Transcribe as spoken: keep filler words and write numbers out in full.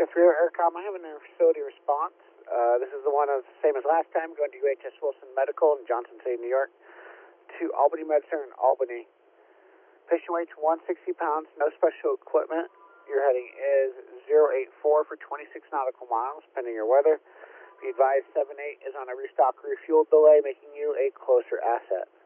three oh Aircom, I have an facility response. Uh, this is the one of the same as last time, going to U H S Wilson Medical in Johnson City, New York, to Albany Med Center in Albany. Patient weighs one hundred sixty pounds, no special equipment. Your heading is zero eight four for twenty-six nautical miles, pending your weather. Be advised seven eight is on a restock refuel delay, making you a closer asset.